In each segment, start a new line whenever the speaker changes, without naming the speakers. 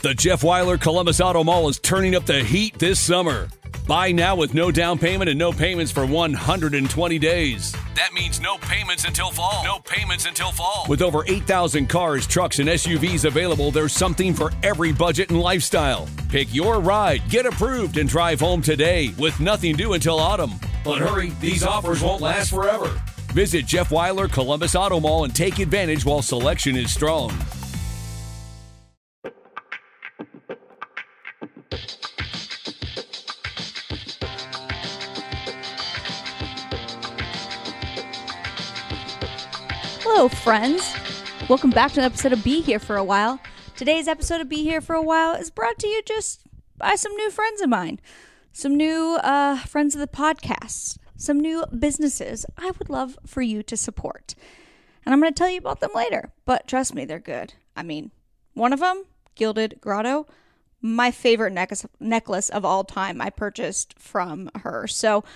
The Jeff Weiler Columbus Auto Mall is turning up the heat this summer. Buy now with no down payment and no payments for 120 days. That means no payments until fall. No payments until fall. With over 8,000 cars, trucks, and SUVs available, there's something for every budget and lifestyle. Pick your ride, get approved, and drive home today with nothing due until autumn. But hurry, these offers won't last forever. Visit Jeff Weiler Columbus Auto Mall and take advantage while selection is strong.
Hello, friends. Welcome back to an episode of Be Here for a While. Today's episode of Be Here for a While is brought to you just by some new friends of mine, some new friends of the podcast, some new businesses I would love for you to support. And I'm going to tell you about them later, but trust me, they're good. I mean, one of them, Gilded Grotto, my favorite necklace of all time I purchased from her. So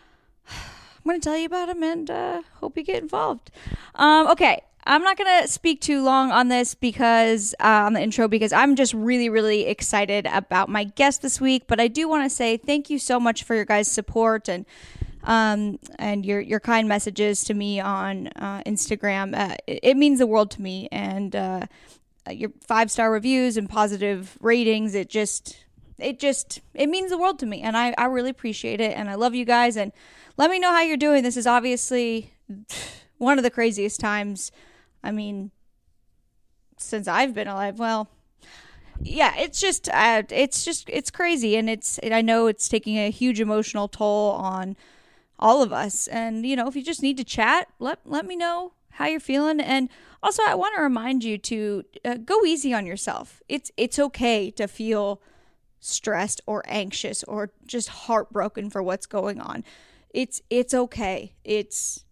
I'm going to tell you about them and hope you get involved. Okay, I'm not going to speak too long on this because on the intro because I'm just really, really excited about my guest this week. But I do want to say thank you so much for your guys' support and your kind messages to me on Instagram. It means the world to me, and your 5-star reviews and positive ratings. It means the world to me, and I really appreciate it, and I love you guys. And let me know how you're doing. This is obviously one of the craziest times, I mean, since I've been alive. Well, yeah, it's crazy. And I know it's taking a huge emotional toll on all of us. And, you know, if you just need to chat, let me know how you're feeling. And also, I want to remind you to go easy on yourself. It's okay to feel stressed or anxious or just heartbroken for what's going on. It's okay. It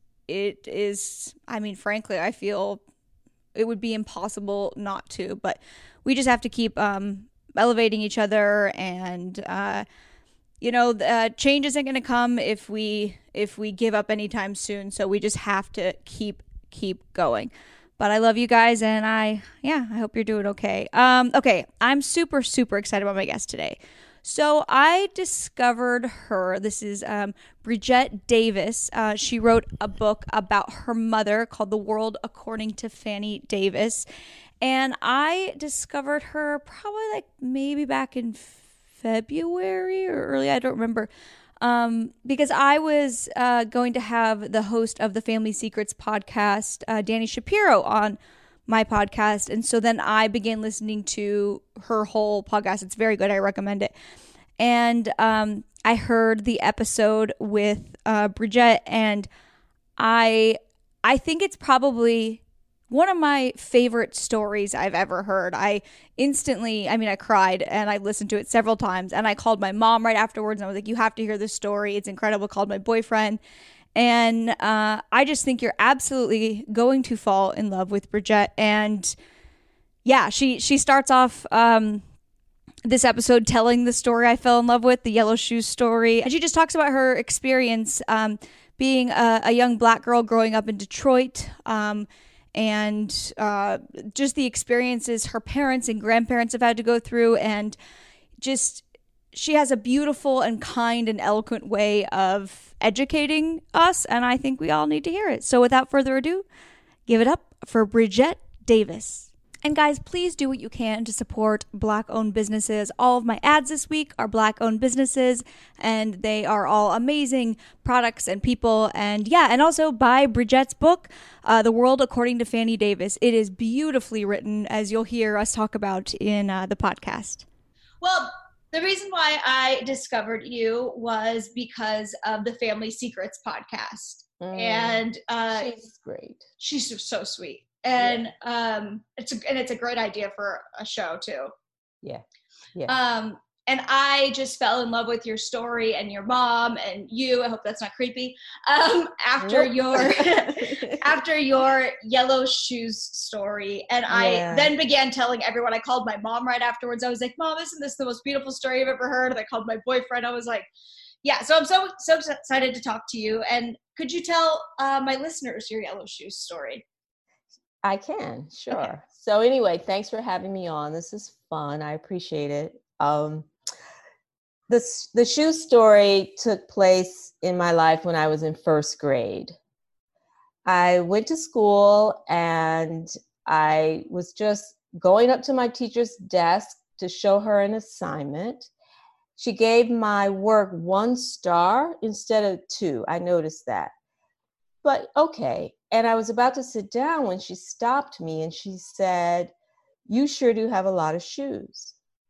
is, I mean, frankly, I feel it would be impossible not to, but we just have to keep elevating each other, and change isn't going to come if we give up anytime soon. So we just have to keep going. But I love you guys, and I hope you're doing okay. Okay, I'm super, super excited about my guest today. So I discovered her. This is Bridgette Davis. She wrote a book about her mother called The World According to Fannie Davis. And I discovered her probably maybe back in February or early, I don't remember. Because I was going to have the host of the Family Secrets podcast, Dani Shapiro, on my podcast. And so then I began listening to her whole podcast. It's very good. I recommend it. And I heard the episode with Bridgette, and I think it's probably one of my favorite stories I've ever heard. I cried, and I listened to it several times, and I called my mom right afterwards, and I was like, you have to hear this story. It's incredible. Called my boyfriend. And I just think you're absolutely going to fall in love with Bridgette. And yeah, she starts off this episode telling the story I fell in love with, the Yellow Shoes story. And she just talks about her experience being a young Black girl growing up in Detroit, and just the experiences her parents and grandparents have had to go through. And just, she has a beautiful and kind and eloquent way of educating us, and I think we all need to hear it. So without further ado, give it up for Bridgette Davis. And guys, please do what you can to support Black-owned businesses. All of my ads this week are Black-owned businesses, and they are all amazing products and people. And yeah, and also buy Bridgette's book, The World According to Fannie Davis. It is beautifully written, as you'll hear us talk about in the podcast.
Well, the reason why I discovered you was because of the Family Secrets podcast. And
she's great.
She's so sweet. And it's a great idea for a show too.
Yeah.
And I just fell in love with your story and your mom and you. I hope that's not creepy. After your Yellow Shoes story. And I then began telling everyone. I called my mom right afterwards. I was like, Mom, isn't this the most beautiful story I've ever heard? And I called my boyfriend. I was like, yeah. So I'm so excited to talk to you. And could you tell my listeners your Yellow Shoes story?
I can, sure.
Okay.
So anyway, thanks for having me on. This is fun. I appreciate it. The shoe story took place in my life when I was in first grade. I went to school and I was just going up to my teacher's desk to show her an assignment. She gave my work 1 star instead of 2. I noticed that. But okay. And I was about to sit down when she stopped me and she said, "You sure do have a lot of shoes."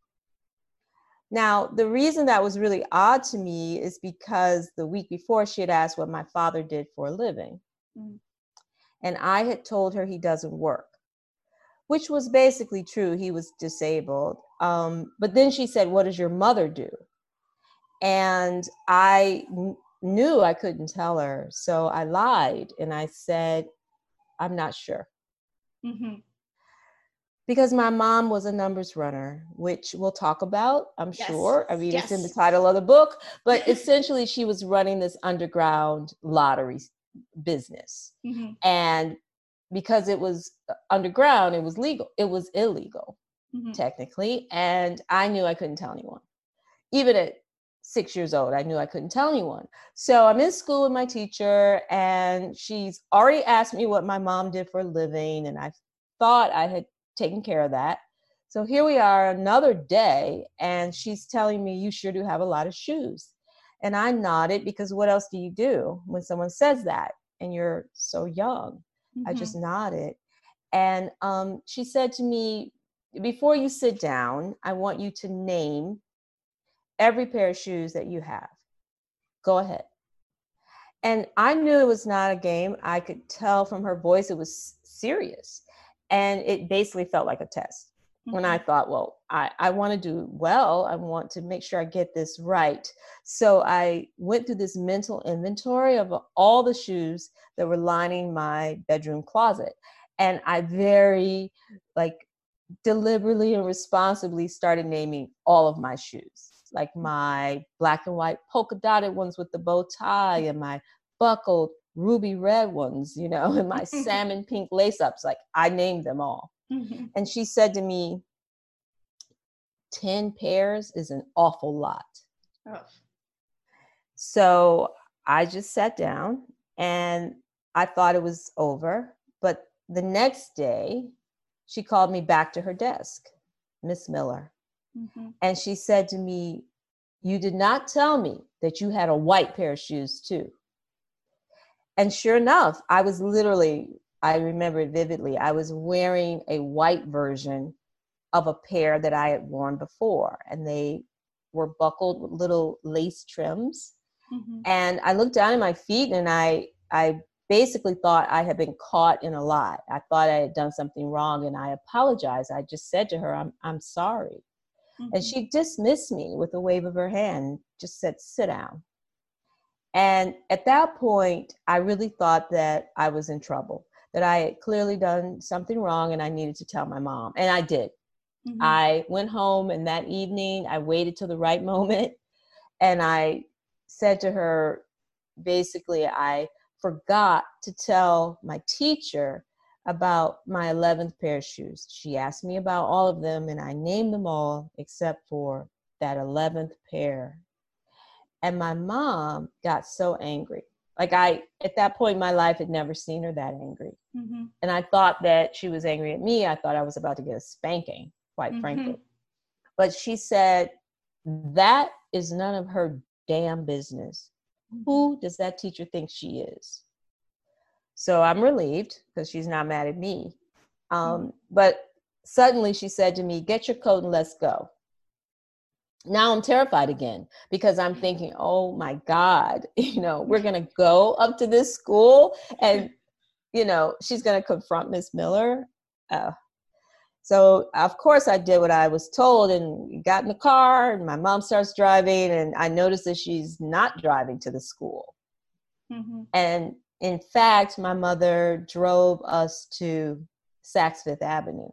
Now, the reason that was really odd to me is because the week before she had asked what my father did for a living.
Mm.
And I had told her he doesn't work, which was basically true. He was disabled. But then she said, "What does your mother do?" And I knew I couldn't tell her. So I lied and I said, "I'm not sure."
Mm-hmm.
Because my mom was a numbers runner, which we'll talk about, I'm sure. I mean, it's in the title of the book, but essentially she was running this underground lottery business.
Mm-hmm.
And because it was underground, it was legal. It was illegal, technically. And I knew I couldn't tell anyone. Even at 6 years old, I knew I couldn't tell anyone. So I'm in school with my teacher and she's already asked me what my mom did for a living. And I thought I had taken care of that. So here we are another day and she's telling me, "You sure do have a lot of shoes." And I nodded because what else do you do when someone says that and you're so young? I just nodded. And she said to me, "Before you sit down, I want you to name every pair of shoes that you have. Go ahead." And I knew it was not a game. I could tell from her voice it was serious. And it basically felt like a test. When I thought, well, I want to do well. I want to make sure I get this right. So I went through this mental inventory of all the shoes that were lining my bedroom closet. And I very deliberately and responsibly started naming all of my shoes, like my black and white polka dotted ones with the bow tie and my buckled ruby red ones, and my salmon pink lace ups. Like I named them all. And she said to me, 10 pairs is an awful lot.
Oh.
So I just sat down and I thought it was over. But the next day, she called me back to her desk, "Miss Miller." And she said to me, "You did not tell me that you had a white pair of shoes too." And sure enough, I remember it vividly. I was wearing a white version of a pair that I had worn before, and they were buckled with little lace trims. And I looked down at my feet and I basically thought I had been caught in a lie. I thought I had done something wrong and I apologized. I just said to her, I'm sorry. And she dismissed me with a wave of her hand, just said, "Sit down." And at that point, I really thought that I was in trouble, that I had clearly done something wrong and I needed to tell my mom. And I did. I went home and that evening I waited till the right moment and I said to her, basically, I forgot to tell my teacher about my 11th pair of shoes. She asked me about all of them and I named them all except for that 11th pair. And my mom got so angry. At that point in my life, had never seen her that angry. And I thought that she was angry at me. I thought I was about to get a spanking, quite frankly. But she said, "That is none of her damn business. Who does that teacher think she is?" So I'm relieved because she's not mad at me. But suddenly she said to me, "Get your coat and let's go." Now I'm terrified again because I'm thinking, oh my God, we're going to go up to this school and, she's going to confront Miss Miller. So of course I did what I was told and got in the car and my mom starts driving and I noticed that she's not driving to the school. And in fact, my mother drove us to Saks Fifth Avenue.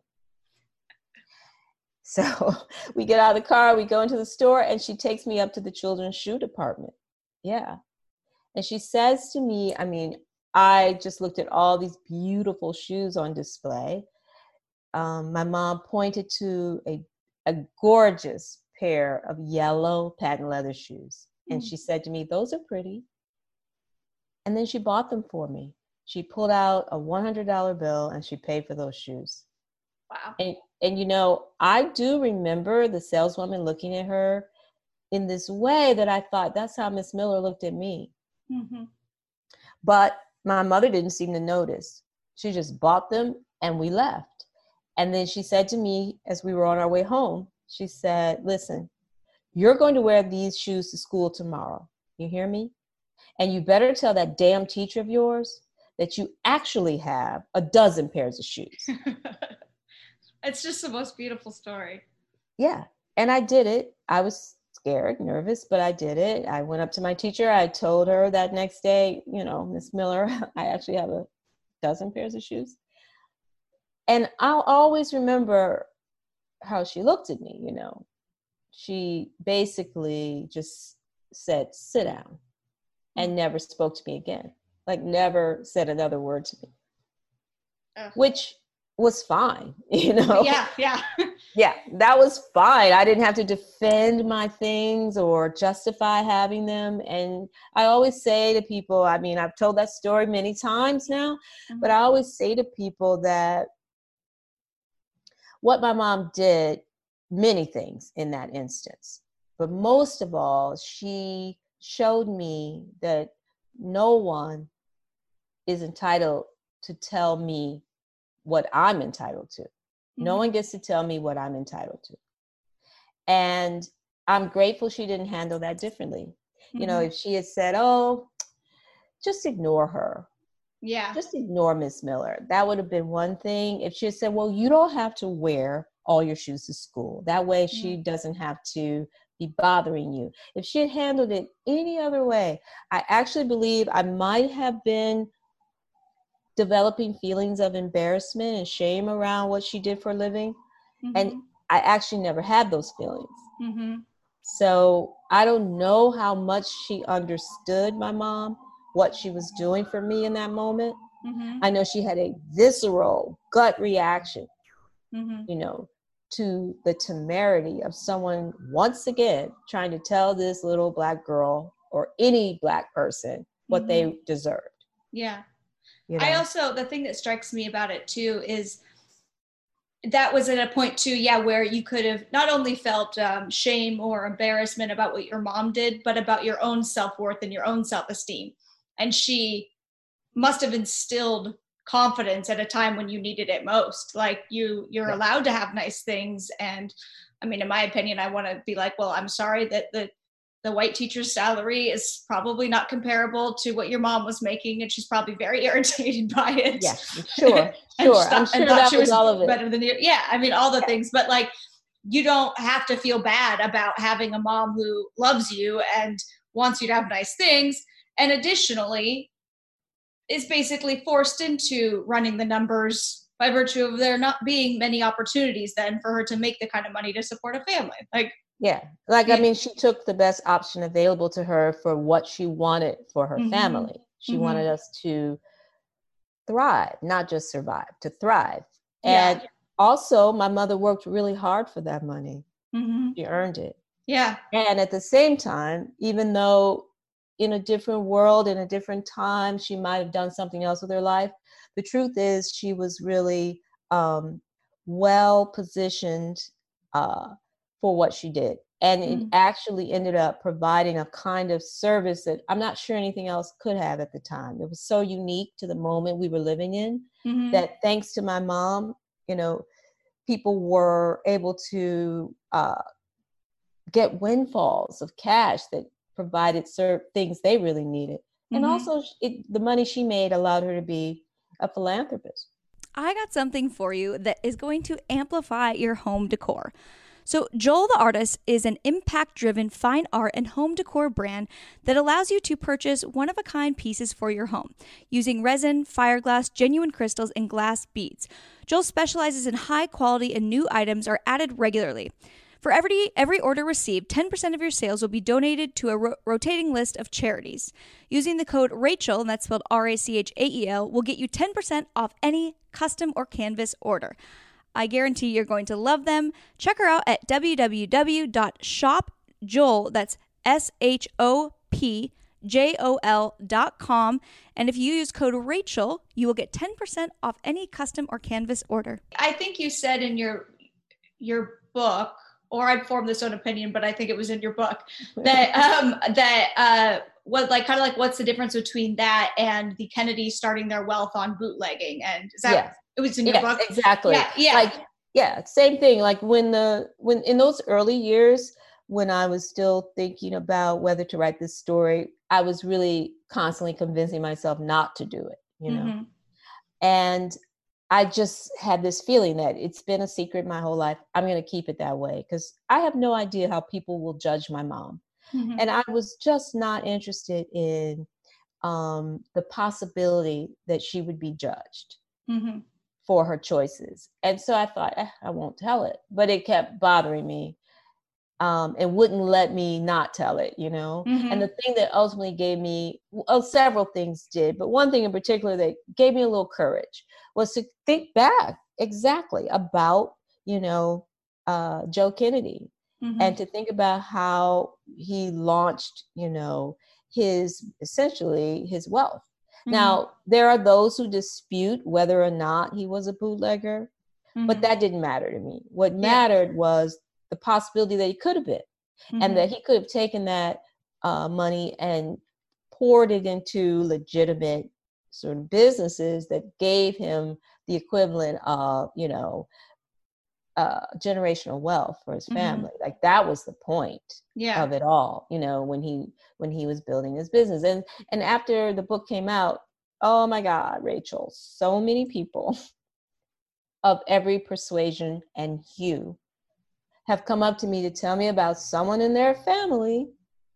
So we get out of the car, we go into the store, and she takes me up to the children's shoe department. Yeah. And she says to me, I just looked at all these beautiful shoes on display. My mom pointed to a gorgeous pair of yellow patent leather shoes. And she said to me, those are pretty. And then she bought them for me. She pulled out a $100 bill and she paid for those shoes.
Wow.
And you know, I do remember the saleswoman looking at her in this way that I thought, that's how Miss Miller looked at me. Mm-hmm. But my mother didn't seem to notice. She just bought them and we left. And then she said to me as we were on our way home, she said, listen, you're going to wear these shoes to school tomorrow. You hear me? And you better tell that damn teacher of yours that you actually have a dozen pairs of shoes.
It's just the most beautiful story.
Yeah. And I did it. I was scared, nervous, but I did it. I went up to my teacher. I told her that next day, you know, Miss Miller, I actually have a dozen pairs of shoes. And I'll always remember how she looked at me, you know. She basically just said, sit down, and never spoke to me again. Like never said another word to me, which was fine, you know?
Yeah.
Yeah, that was fine. I didn't have to defend my things or justify having them. And I always say to people, I mean, I've told that story many times now, but I always say to people that what my mom did, many things in that instance, but most of all, she showed me that no one is entitled to tell me what I'm entitled to. No one gets to tell me what I'm entitled to. And I'm grateful she didn't handle that differently. You know, if she had said, oh, just ignore her.
Yeah.
Just ignore Miss Miller. That would have been one thing. If she had said, well, you don't have to wear all your shoes to school. That way she doesn't have to be bothering you. If she had handled it any other way, I actually believe I might have been developing feelings of embarrassment and shame around what she did for a living. And I actually never had those feelings. So I don't know how much she understood my mom, what she was doing for me in that moment. I know she had a visceral gut reaction, you know, to the temerity of someone once again trying to tell this little Black girl or any Black person what they deserved.
Yeah.
You know?
I also, the thing that strikes me about it too is that was at a point too, where you could have not only felt shame or embarrassment about what your mom did, but about your own self-worth and your own self-esteem. And she must have instilled confidence at a time when you needed it most. Like you're allowed to have nice things. And I mean, in my opinion, I want to be like, well, I'm sorry that the white teacher's salary is probably not comparable to what your mom was making, and she's probably very irritated by it.
Yeah, sure. I'm sure that was all of it.
Better than you. Yeah, I mean, all the things. But like, you don't have to feel bad about having a mom who loves you and wants you to have nice things, and additionally is basically forced into running the numbers by virtue of there not being many opportunities then for her to make the kind of money to support a family. Like,
yeah. Like, I mean, she took the best option available to her for what she wanted for her family. She wanted us to thrive, not just survive, to thrive. And also my mother worked really hard for that money. She earned it.
Yeah.
And at the same time, even though in a different world, in a different time, she might have done something else with her life, the truth is she was really well positioned for what she did. And it actually ended up providing a kind of service that I'm not sure anything else could have at the time. It was so unique to the moment we were living in that thanks to my mom, you know, people were able to get windfalls of cash that provided things they really needed. And also the money she made allowed her to be a philanthropist.
I got something for you that is going to amplify your home decor. So Joel the Artist is an impact-driven fine art and home decor brand that allows you to purchase one-of-a-kind pieces for your home using resin, fiberglass, genuine crystals, and glass beads. Joel specializes in high quality and new items are added regularly. For every order received, 10% of your sales will be donated to a rotating list of charities. Using the code Rachel, and that's spelled RACHAEL, will get you 10% off any custom or canvas order. I guarantee you're going to love them. Check her out at www.shopjoel, that's SHOPJOL.com. And if you use code Rachel, you will get 10% off any custom or canvas order.
I think you said in your book, or I'd formed this own opinion, but I think it was in your book, that what, like, kind of like, what's the difference between that and the Kennedys starting their wealth on bootlegging? And is that it was in your book?
Exactly. Same thing. Like when in those early years, when I was still thinking about whether to write this story, I was really constantly convincing myself not to do it, you know? And I just had this feeling that it's been a secret my whole life. I'm going to keep it that way because I have no idea how people will judge my mom. And I was just not interested in the possibility that she would be judged for her choices. And so I thought, I won't tell it. But it kept bothering me and wouldn't let me not tell it, you know? And the thing that ultimately gave me, several things did, but one thing in particular that gave me a little courage was to think back exactly about, you know, Joe Kennedy. And to think about how he launched, you know, essentially his wealth. Now, there are those who dispute whether or not he was a bootlegger, but that didn't matter to me. What mattered was the possibility that he could have been, and that he could have taken that money and poured it into legitimate sort of businesses that gave him the equivalent of, you know, generational wealth for his family. Like that was the point of it all, you know, when he was building his business. And after the book came out, oh my God, Rachel, so many people of every persuasion and hue have come up to me to tell me about someone in their family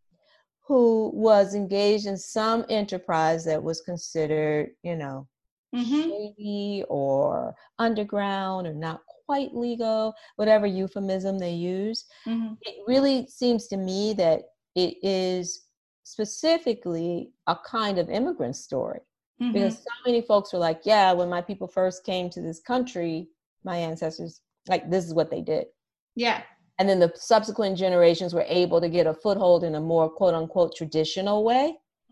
who was engaged in some enterprise that was considered, you know, shady or underground or not quite legal, whatever euphemism they use. It really seems to me that it is specifically a kind of immigrant story, because so many folks were like, yeah, when my people first came to this country, my ancestors, like, this is what they did. Yeah. And then the subsequent generations were able to get a foothold in a more quote unquote traditional way.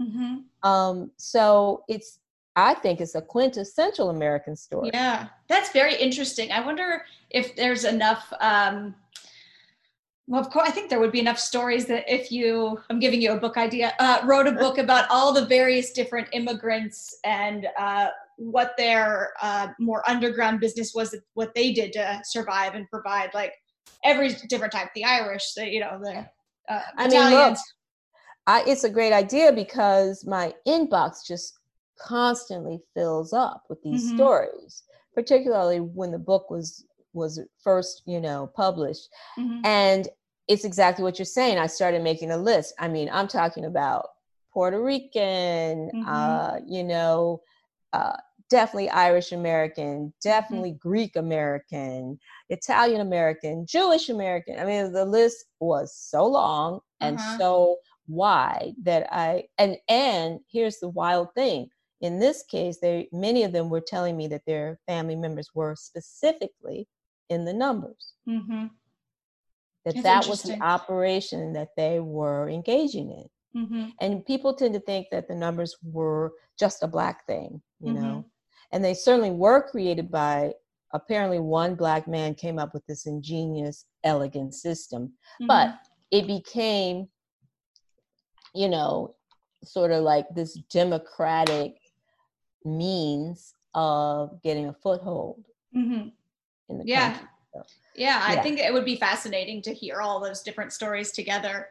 So I think it's a quintessential American story.
Yeah, that's very interesting. I wonder if there's enough, well, of course, I think there would be enough stories that if I'm giving you a book idea, wrote a book about all the various different immigrants and what their more underground business was, what they did to survive and provide, like every different type, the Irish, the Italians.
I mean, look, it's a great idea because my inbox just constantly fills up with these stories, particularly when the book was first, you know, published. And it's exactly what you're saying. I started making a list. I mean, I'm talking about Puerto Rican, you know, definitely Irish American, definitely Greek American, Italian American, Jewish American. I mean, the list was so long and so wide that and here's the wild thing. In this case, many of them were telling me that their family members were specifically in the numbers. That was the operation that they were engaging in. And people tend to think that the numbers were just a Black thing, you know, and they certainly were created by, apparently one Black man came up with this ingenious, elegant system, but it became, you know, sort of like this democratic means of getting a foothold in the country.
Yeah, I think it would be fascinating to hear all those different stories together.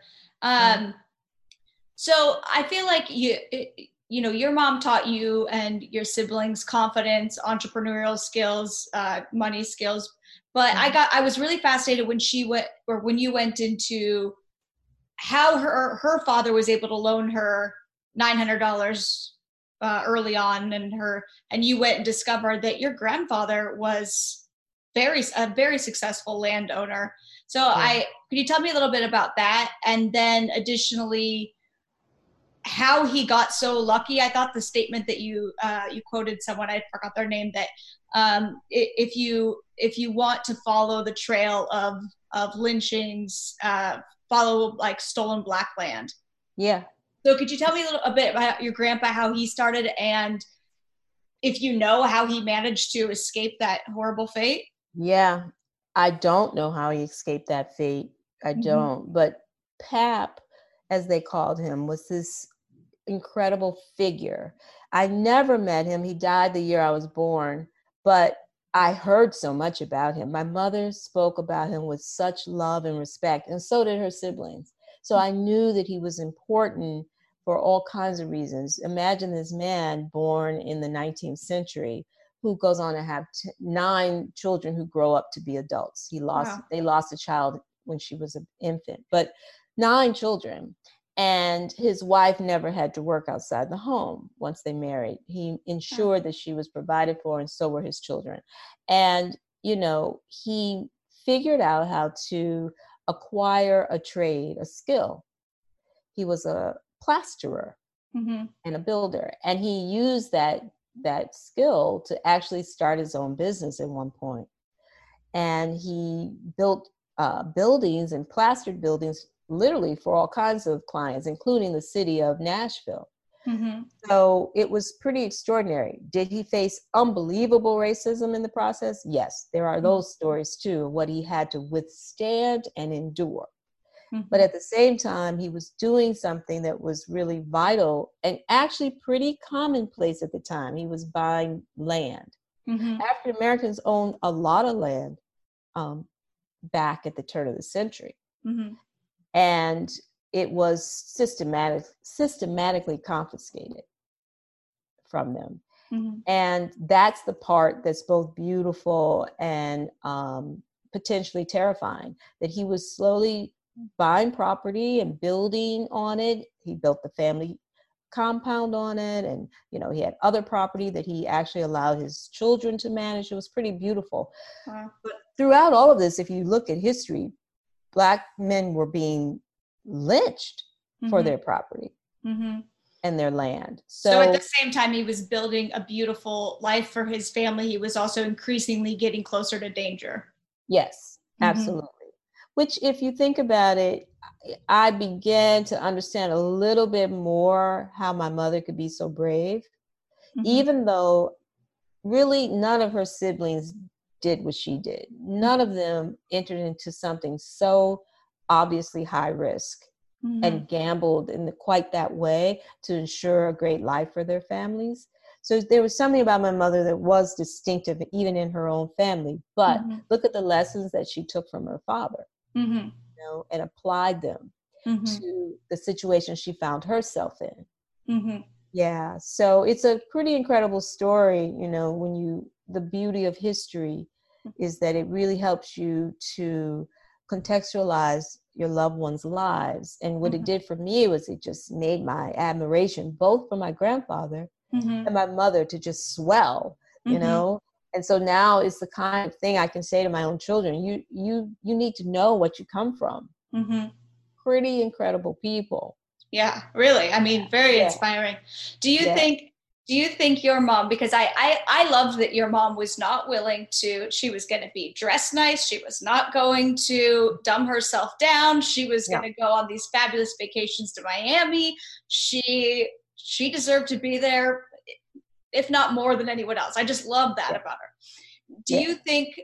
So I feel like you know, your mom taught you and your siblings confidence, entrepreneurial skills, money skills. But I was really fascinated when when you went into how her father was able to loan her $900 early on, and you went and discovered that your grandfather was a very successful landowner. So could you tell me a little bit about that? And then additionally, how he got so lucky. I thought the statement that you quoted someone, I forgot their name, that if you want to follow the trail of lynchings, follow like stolen black land.
Yeah.
So could you tell me a bit about your grandpa, how he started, and if you know how he managed to escape that horrible fate?
Yeah. I don't know how he escaped that fate. I don't. But Pap, as they called him, was this incredible figure. I never met him. He died the year I was born, but I heard so much about him. My mother spoke about him with such love and respect, and so did her siblings. So I knew that he was important for all kinds of reasons. Imagine this man born in the 19th century who goes on to have 9 children who grow up to be adults. They lost a child when she was an infant, but 9 children. And his wife never had to work outside the home once they married. He ensured that she was provided for, and so were his children. And, he figured out how to acquire a trade, a skill. He was a plasterer and a builder. And he used that skill to actually start his own business at one point. And he built buildings and plastered buildings literally for all kinds of clients, including the city of Nashville. So it was pretty extraordinary. Did he face unbelievable racism in the process? Yes, there are those stories too, what he had to withstand and endure. But at the same time, he was doing something that was really vital and actually pretty commonplace at the time. He was buying land. African Americans owned a lot of land back at the turn of the century. And it was systematically confiscated from them. And that's the part that's both beautiful and potentially terrifying, that he was slowly buying property and building on it. He built the family compound on it, and he had other property that he actually allowed his children to manage. It was pretty beautiful. But throughout all of this, if you look at history, Black men were being lynched for their property and their land.
So at the same time he was building a beautiful life for his family, he was also increasingly getting closer to danger.
Yes, absolutely. Which, if you think about it, I began to understand a little bit more how my mother could be so brave, even though really none of her siblings did what she did. None of them entered into something so obviously high risk and gambled in quite that way to ensure a great life for their families. So there was something about my mother that was distinctive, even in her own family. But look at the lessons that she took from her father, and applied them to the situation she found herself in. Yeah, so it's a pretty incredible story. The beauty of history is that it really helps you to contextualize your loved ones' lives. And what it did for me was it just made my admiration, both for my grandfather and my mother, to just swell, And so now it's the kind of thing I can say to my own children, you need to know what you come from. Pretty incredible people.
Yeah, really. I mean, very inspiring. Do you think your mom, because I loved that your mom was not willing to, she was going to be dressed nice. She was not going to dumb herself down. She was going to go on these fabulous vacations to Miami. She deserved to be there, if not more than anyone else. I just love that about her. Do you think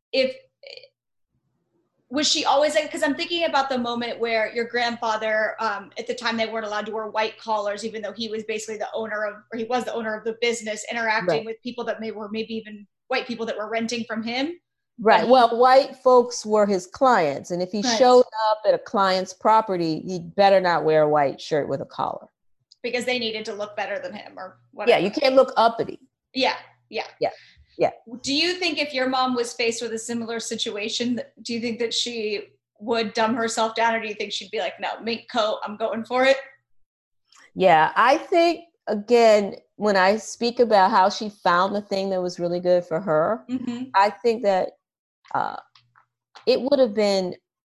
was she always like, because I'm thinking about the moment where your grandfather, at the time they weren't allowed to wear white collars, even though he was basically the owner of the business, interacting with people that were maybe even white people that were renting from him.
Right. Well, white folks were his clients. And if he showed up at a client's property, he'd better not wear a white shirt with a collar.
Because they needed to look better than him or whatever.
Yeah, you can't look uppity.
Yeah.
Yeah.
Do you think if your mom was faced with a similar situation, do you think that she would dumb herself down, or do you think she'd be like, no, mink coat, I'm going for it?
Yeah, I think, again, when I speak about how she found the thing that was really good for her, I think that it would have been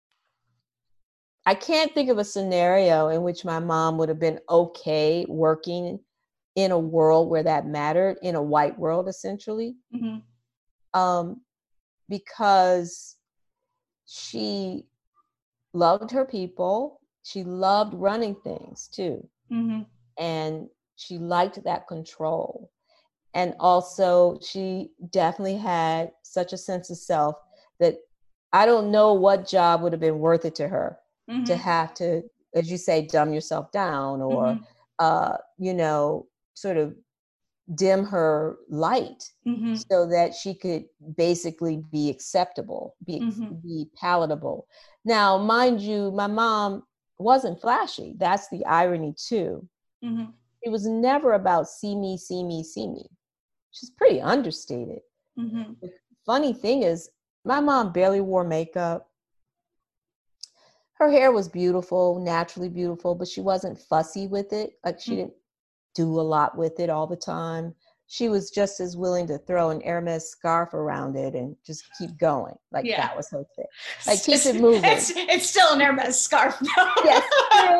I can't think of a scenario in which my mom would have been okay working in a world where that mattered, in a white world, essentially.
Mm-hmm.
Because she loved her people. She loved running things too.
Mm-hmm.
And she liked that control. And also, she definitely had such a sense of self that I don't know what job would have been worth it to her to have to, as you say, dumb yourself down or, you know, sort of dim her light so that she could basically be acceptable, be palatable. Now, mind you, my mom wasn't flashy. That's the irony too. It was never about see me, see me, see me. She's pretty understated. The funny thing is, my mom barely wore makeup. Her hair was beautiful, naturally beautiful, but she wasn't fussy with it. Like she didn't do a lot with it all the time. She was just as willing to throw an Hermes scarf around it and just keep going. Like that was her thing. Like keep it moving.
It's still an Hermes scarf though.
Yes, true.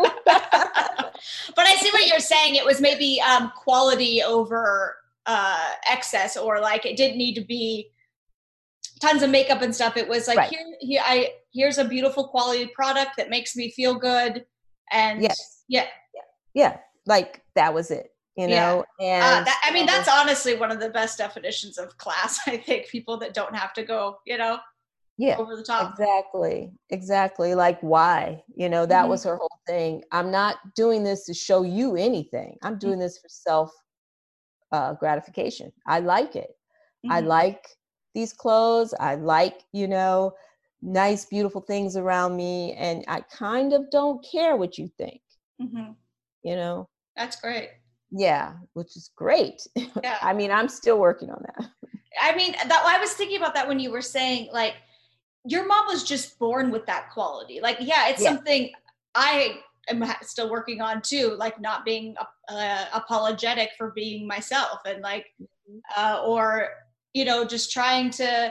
But I see what you're saying. It was maybe quality over excess, or like it didn't need to be tons of makeup and stuff. It was like here's a beautiful quality product that makes me feel good. And
yeah, like that was it. You know, and
I mean, that's honestly one of the best definitions of class. I think people that don't have to go, you know, over the top.
Exactly. Like why, you know, that was her whole thing. I'm not doing this to show you anything. I'm doing this for self gratification. I like it. I like these clothes. I like, you know, nice, beautiful things around me. And I kind of don't care what you think, you know.
That's great.
Yeah, which is great.
Yeah.
I mean, I'm still working on that.
I mean, I was thinking about that when you were saying, like, your mom was just born with that quality. Like, it's something I am still working on too, like not being apologetic for being myself and like, or, you know, just trying to,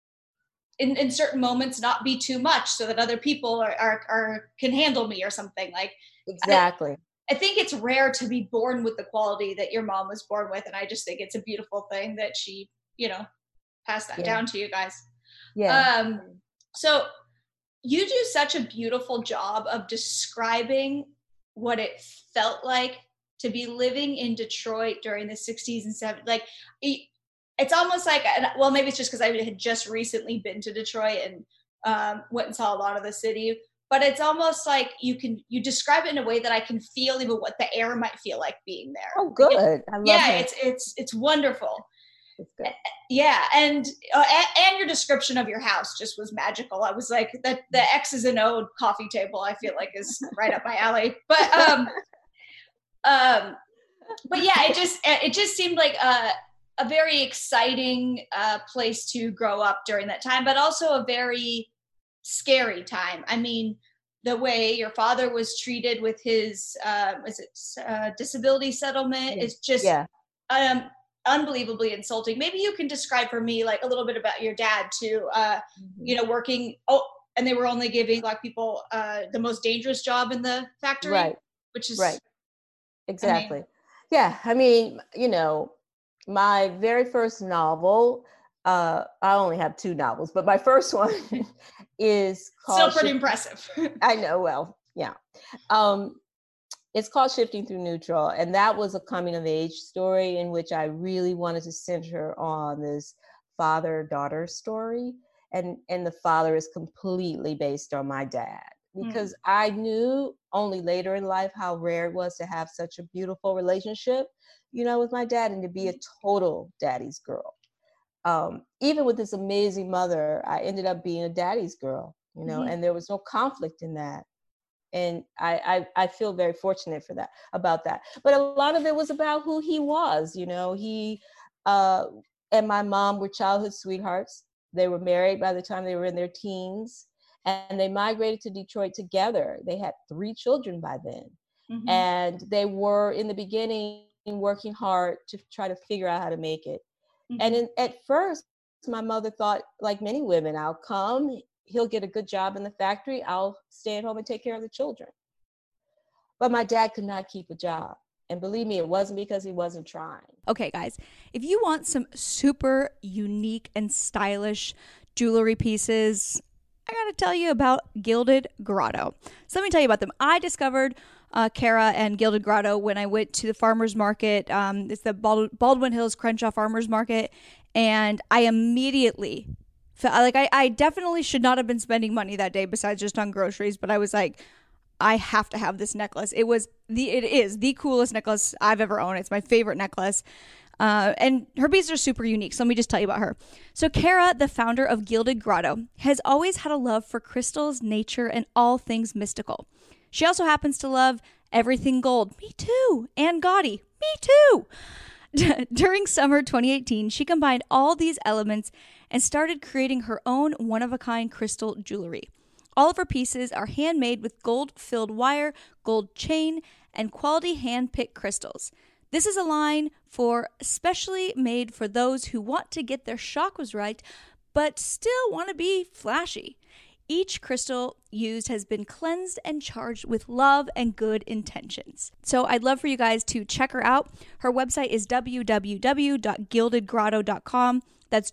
in certain moments, not be too much so that other people can handle me or something. Like,
exactly.
I think it's rare to be born with the quality that your mom was born with. And I just think it's a beautiful thing that she, you know, passed that down to you guys.
Yeah.
So you do such a beautiful job of describing what it felt like to be living in Detroit during the 60s and 70s. Like it's almost like, well, maybe it's just because I had just recently been to Detroit and went and saw a lot of the city. But it's almost like you describe it in a way that I can feel even what the air might feel like being there.
Oh, good. I love it.
It's wonderful.
It's good.
Yeah, and your description of your house just was magical. I was like, the X's and O coffee table, I feel like is right up my alley. But yeah, it just seemed like a very exciting place to grow up during that time, but also a very scary time. I mean, the way your father was treated with his disability settlement is just unbelievably insulting. Maybe you can describe for me like a little bit about your dad too. You know, working. And they were only giving Black people the most dangerous job in the factory,
right?
Which is
right. Exactly. I mean, you know, my very first novel. I only have 2 novels, but my first one is called
still pretty impressive.
I know. Well, yeah. It's called Shifting Through Neutral. And that was a coming of age story in which I really wanted to center on this father-daughter story. And the father is completely based on my dad, because I knew only later in life how rare it was to have such a beautiful relationship, you know, with my dad, and to be a total daddy's girl. Even with this amazing mother, I ended up being a daddy's girl, you know, and there was no conflict in that. And I feel very fortunate about that. But a lot of it was about who he was, you know. He and my mom were childhood sweethearts. They were married by the time they were in their teens, and they migrated to Detroit together. They had 3 children by then. And they were, in the beginning, working hard to try to figure out how to make it. And at first, my mother thought, like many women, I'll come, he'll get a good job in the factory. I'll stay at home and take care of the children. But my dad could not keep a job. And believe me, it wasn't because he wasn't trying.
Okay, guys, if you want some super unique and stylish jewelry pieces, I gotta tell you about Gilded Grotto. So let me tell you about them. I discovered Kara and Gilded Grotto when I went to the farmer's market. It's the Baldwin Hills Crenshaw Farmer's Market. And I immediately felt like I definitely should not have been spending money that day besides just on groceries. But I was like, I have to have this necklace. It is the coolest necklace I've ever owned. It's my favorite necklace. And her pieces are super unique. So let me just tell you about her. So Kara, the founder of Gilded Grotto, has always had a love for crystals, nature, and all things mystical. She also happens to love everything gold. Me too. And gaudy. Me too. During summer 2018, she combined all these elements and started creating her own one-of-a-kind crystal jewelry. All of her pieces are handmade with gold-filled wire, gold chain, and quality hand-picked crystals. This is a line specially made for those who want to get their chakras right, but still want to be flashy. Each crystal used has been cleansed and charged with love and good intentions. So I'd love for you guys to check her out. Her website is www.gildedgrotto.com. That's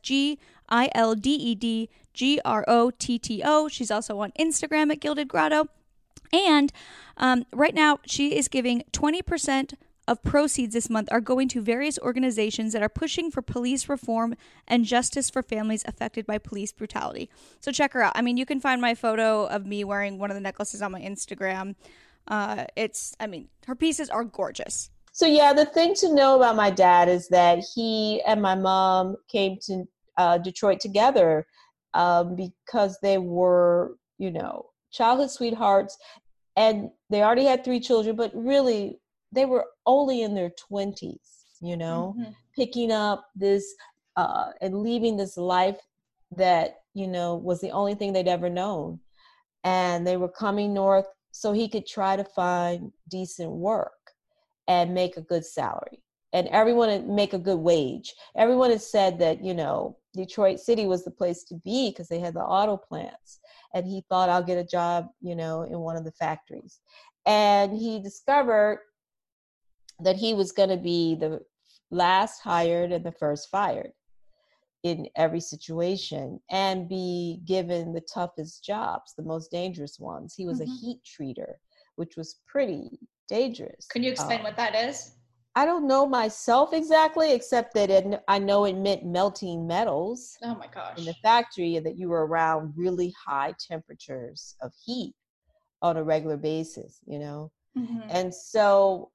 GILDEDGROTTO. She's also on Instagram at Gilded Grotto. And right now, she is giving 20% of proceeds this month are going to various organizations that are pushing for police reform and justice for families affected by police brutality. So check her out. I mean, you can find my photo of me wearing one of the necklaces on my Instagram. Her pieces are gorgeous.
So yeah, the thing to know about my dad is that he and my mom came to Detroit together because they were, childhood sweethearts, and they already had 3 children, but really they were only in their 20s, picking up this and leaving this life that, was the only thing they'd ever known. And they were coming north so he could try to find decent work and make a good salary. And everyone would make a good wage. Everyone has said that, Detroit City was the place to be because they had the auto plants. And he thought, I'll get a job, in one of the factories. And he discovered that he was going to be the last hired and the first fired in every situation and be given the toughest jobs, the most dangerous ones. He was a heat treater, which was pretty dangerous.
Can you explain what that is?
I don't know myself exactly, except that I know it meant melting metals.
Oh my gosh.
In the factory, and that you were around really high temperatures of heat on a regular basis, And so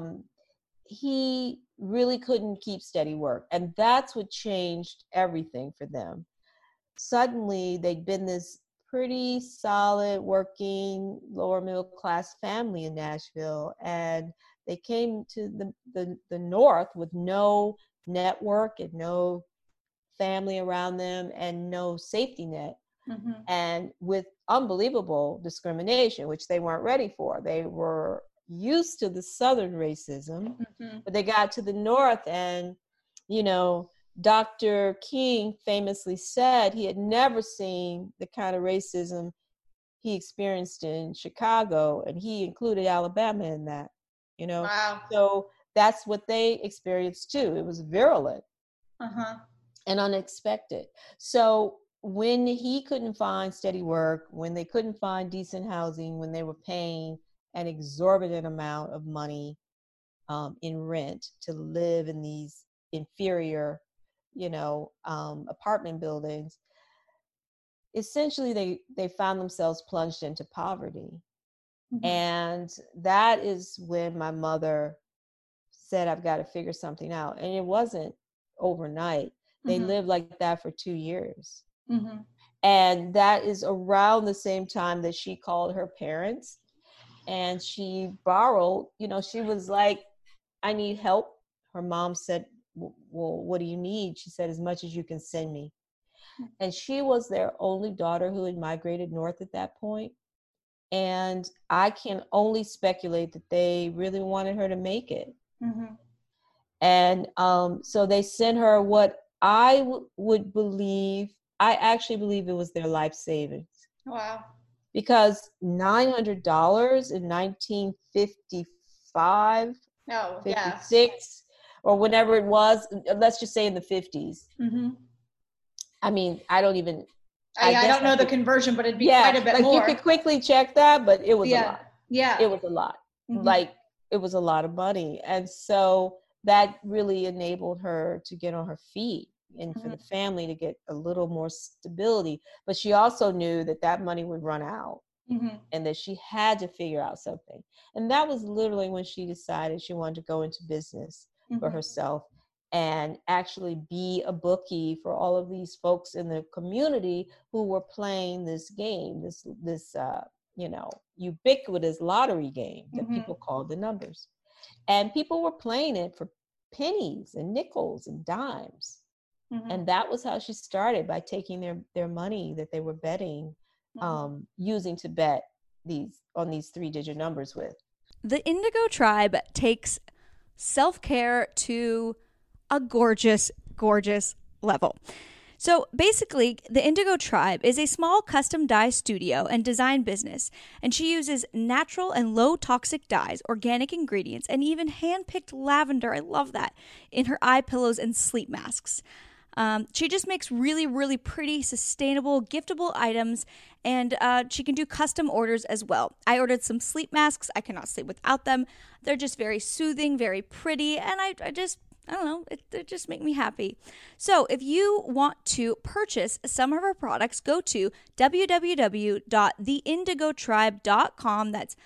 he really couldn't keep steady work. And that's what changed everything for them. Suddenly, they'd been this pretty solid working lower middle class family in Nashville, and they came to the north with no network and no family around them and no safety net, and with unbelievable discrimination, which they weren't ready for. They were used to the Southern racism, but they got to the North, and, Dr. King famously said he had never seen the kind of racism he experienced in Chicago, and he included Alabama in that,
Wow.
So that's what they experienced too. It was virulent and unexpected. So when he couldn't find steady work, when they couldn't find decent housing, when they were paying an exorbitant amount of money in rent to live in these inferior, apartment buildings, essentially they found themselves plunged into poverty. And that is when my mother said, I've got to figure something out. And it wasn't overnight. They lived like that for 2 years. And that is around the same time that she called her parents, and she borrowed, she was like, I need help. Her mom said, well, what do you need? She said, as much as you can send me. And she was their only daughter who had migrated north at that point. And I can only speculate that they really wanted her to make it. And so they sent her what I would believe, I actually believe it was their life savings.
Wow.
Because $900 in 1955,
Oh, yeah.
56, or whenever it was, let's just say in the 50s.
Mm-hmm.
I mean, I don't even.
I don't know the conversion, but it'd be quite a bit
like
more.
you could quickly check that, but it was a lot.
Yeah.
It was a lot.
Mm-hmm.
Like it was a lot of money. And so that really enabled her to get on her feet and for the family to get a little more stability. But she also knew that that money would run out and that she had to figure out something. And that was literally when she decided she wanted to go into business for herself and actually be a bookie for all of these folks in the community who were playing this game, this ubiquitous lottery game that people called the numbers. And people were playing it for pennies and nickels and dimes. And that was how she started, by taking their money that they were betting, using to bet on these 3-digit numbers with.
The Indigo Tribe takes self-care to a gorgeous, gorgeous level. So basically, the Indigo Tribe is a small custom dye studio and design business, and she uses natural and low toxic dyes, organic ingredients, and even hand-picked lavender, I love that, in her eye pillows and sleep masks. She just makes really, really pretty, sustainable, giftable items, and she can do custom orders as well. I ordered some sleep masks. I cannot sleep without them. They're just very soothing, very pretty, and I don't know, they just make me happy. So if you want to purchase some of her products, go to www.theindigotribe.com. That's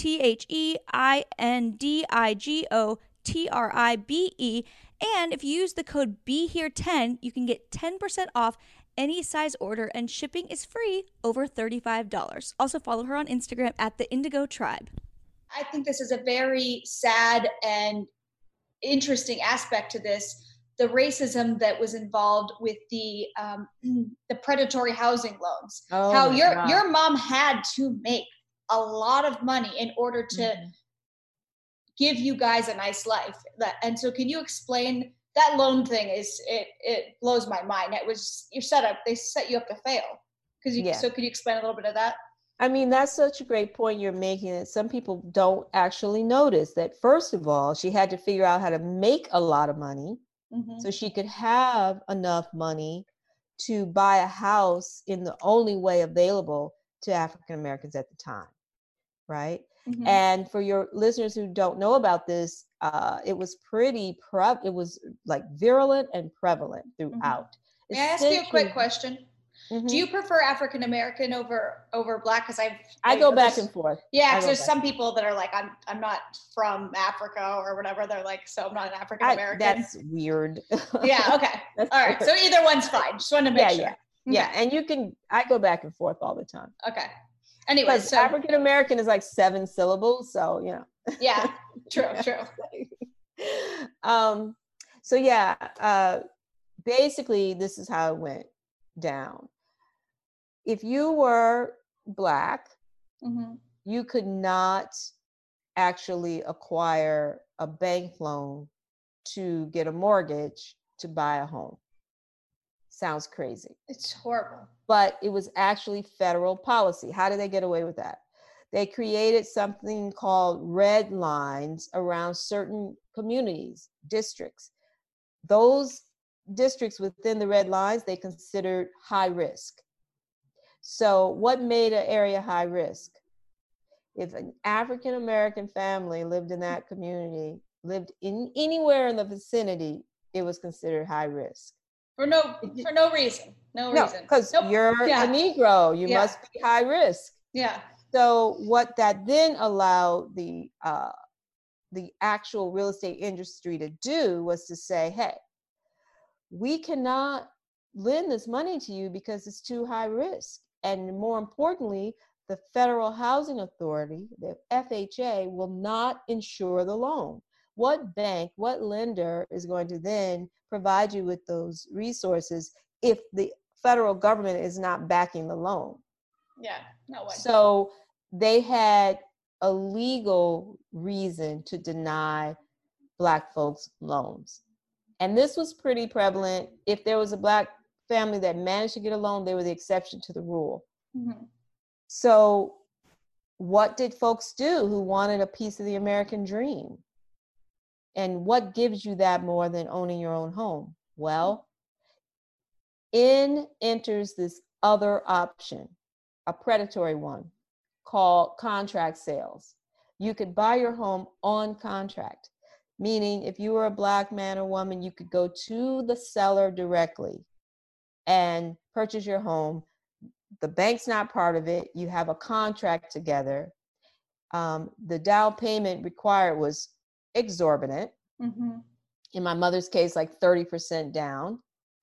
THEINDIGOTRIBE. And if you use the code BeHere10, you can get 10% off any size order, and shipping is free over $35. Also follow her on Instagram at The Indigo Tribe.
I think this is a very sad and interesting aspect to this. The racism that was involved with the predatory housing loans. How your mom had to make a lot of money in order to give you guys a nice life. And so can you explain that loan thing? It blows my mind. It was they set you up to fail. So could you explain a little bit of that?
I mean, that's such a great point you're making, that some people don't actually notice that, first of all, she had to figure out how to make a lot of money so she could have enough money to buy a house in the only way available to African Americans at the time, right? And for your listeners who don't know about this, it was it was like virulent and prevalent throughout.
May I ask you a quick question? Do you prefer African American over Black? Because
I go back and forth.
Yeah, because there's some people that are like, I'm not from Africa or whatever. They're like, so I'm not an African American.
That's weird.
Yeah. Okay. All right. So either one's fine. Just wanted to make sure.
Yeah. And I go back and forth all the time.
Okay. Anyway, so
African American is like 7 syllables, so
Yeah. True.
Basically, this is how it went down. If you were Black, you could not actually acquire a bank loan to get a mortgage to buy a home. Sounds crazy.
It's horrible.
But it was actually federal policy. How did they get away with that? They created something called red lines around certain communities, districts. Those districts within the red lines, they considered high risk. So what made an area high risk? If an African American family lived in that community, lived in anywhere in the vicinity, it was considered high risk.
For no reason. No reason.
Because you're a Negro, you must be high risk.
Yeah.
So what that then allowed the actual real estate industry to do was to say, hey, we cannot lend this money to you because it's too high risk. And more importantly, the Federal Housing Authority, the FHA, will not insure the loan. What bank, what lender is going to then provide you with those resources if the federal government is not backing the loan?
Yeah, no way.
So they had a legal reason to deny Black folks loans. And this was pretty prevalent. If there was a Black family that managed to get a loan, they were the exception to the rule. So what did folks do who wanted a piece of the American dream? And what gives you that more than owning your own home? Well, in enters this other option, a predatory one called contract sales. You could buy your home on contract, meaning if you were a Black man or woman, you could go to the seller directly and purchase your home. The bank's not part of it. You have a contract together. The down payment required was exorbitant. Mm-hmm. In my mother's case, like 30% down.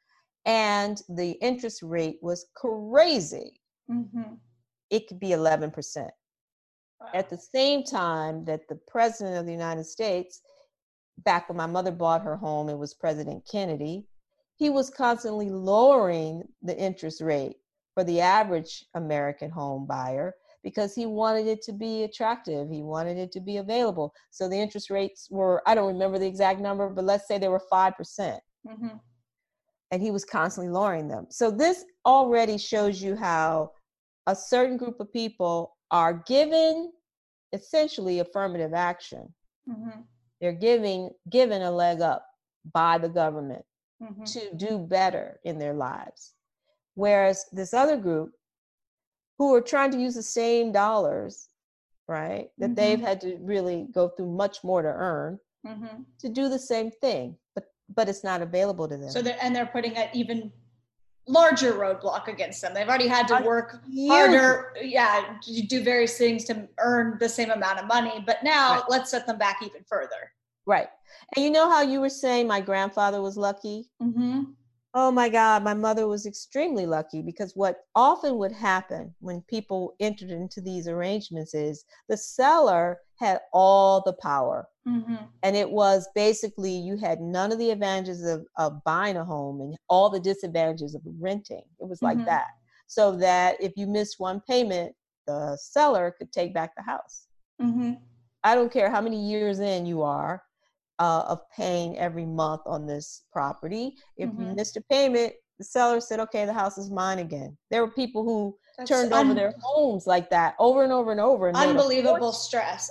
And the interest rate was crazy. Mm-hmm. It could be 11%. Wow. At the same time that the president of the United States, back when my mother bought her home, it was President Kennedy, he was constantly lowering the interest rate for the average American home buyer because he wanted it to be attractive. He wanted it to be available. So the interest rates were, I don't remember the exact number, but let's say they were 5%. Mm-hmm. And he was constantly lowering them. So this already shows you how a certain group of people are given essentially affirmative action. Mm-hmm. They're given a leg up by the government mm-hmm. to do better in their lives. Whereas this other group who are trying to use the same dollars, right, that mm-hmm. they've had to really go through much more to earn mm-hmm. to do the same thing, but it's not available to them.
So they're putting an even larger roadblock against them. They've already had to work harder, to do various things to earn the same amount of money, but now right. let's set them back even further.
Right. And you know how you were saying my grandfather was lucky? Mm-hmm. Oh my God, my mother was extremely lucky because what often would happen when people entered into these arrangements is the seller had all the power. Mm-hmm. And it was basically, you had none of the advantages of buying a home and all the disadvantages of renting. It was like mm-hmm. that. So that if you missed one payment, the seller could take back the house. Mm-hmm. I don't care how many years in you are of paying every month on this property. If mm-hmm. you missed a payment, the seller said, okay, the house is mine again. There were people who turned over their homes like that over and over and over. And
unbelievable stress.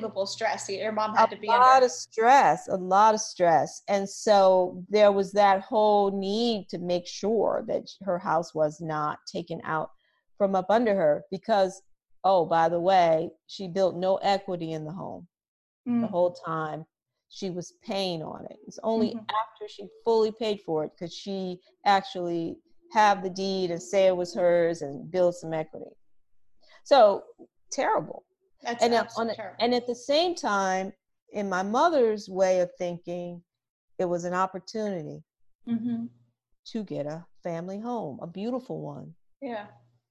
Your mom had to be under.
A lot of stress. And so there was that whole need to make sure that her house was not taken out from up under her because, oh, by the way, she built no equity in the home the whole time. She was paying on it. It's only mm-hmm. after she fully paid for it could she actually have the deed and say it was hers and build some equity. So terrible.
That's terrible.
And at the same time, in my mother's way of thinking, it was an opportunity mm-hmm. to get a family home, a beautiful one.
Yeah.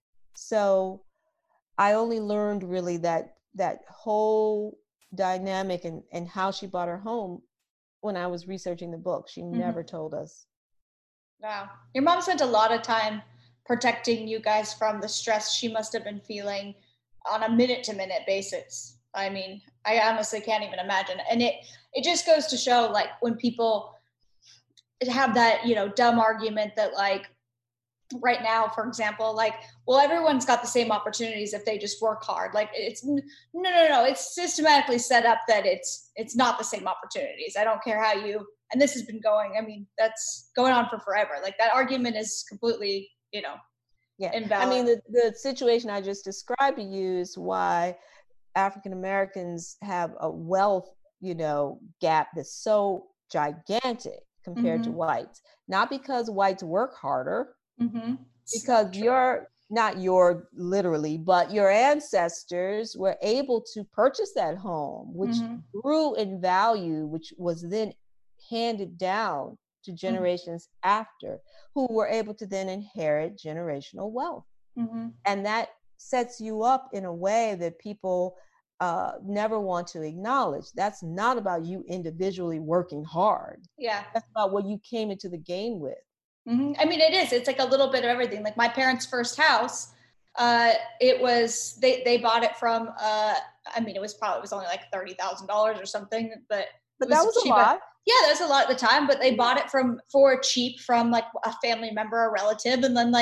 So I only learned really that whole dynamic and how she bought her home when I was researching the book. She mm-hmm. never told us.
Wow. Your mom spent a lot of time protecting you guys from the stress she must have been feeling on a minute-to-minute basis. I mean, I honestly can't even imagine. And it just goes to show, like, when people have that, dumb argument that, like, right now, for example, like, well, everyone's got the same opportunities if they just work hard. Like, it's no. It's systematically set up that it's not the same opportunities. I don't care how and this has been going, that's going on for forever. Like, that argument is completely, invalid.
I mean, the situation I just described to you is why African Americans have a wealth, gap that's so gigantic compared mm-hmm. to whites. Not because whites work harder, mm-hmm. because but your ancestors were able to purchase that home, which mm-hmm. grew in value, which was then handed down to generations mm-hmm. after, who were able to then inherit generational wealth. Mm-hmm. And that sets you up in a way that people never want to acknowledge. That's not about you individually working hard.
Yeah.
That's about what you came into the game with.
Mm-hmm. It is. It's like a little bit of everything. Like, my parents' first house, it was, they bought it from, it was only like $30,000 or something, but
that was a lot.
Yeah, that was a lot at the time, but they bought it for cheap from, like, a family member or relative, and then, like,